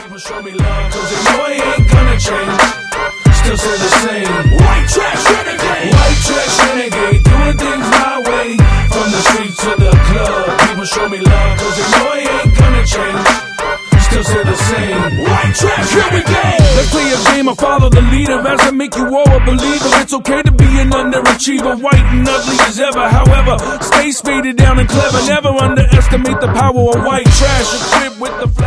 People show me love, cause they know I ain't gonna change. Still say the same. White trash renegade. White trash renegade. Doing things my way. From the street to the club. People show me love, cause they know I ain't gonna change. Still say the same. White trash, here we go. Let's play a game, I follow the leader. As I make you all a believer, it's okay to be an underachiever. White and ugly as ever, however, stay spaded down and clever. Never underestimate the power of white trash. Equipped with the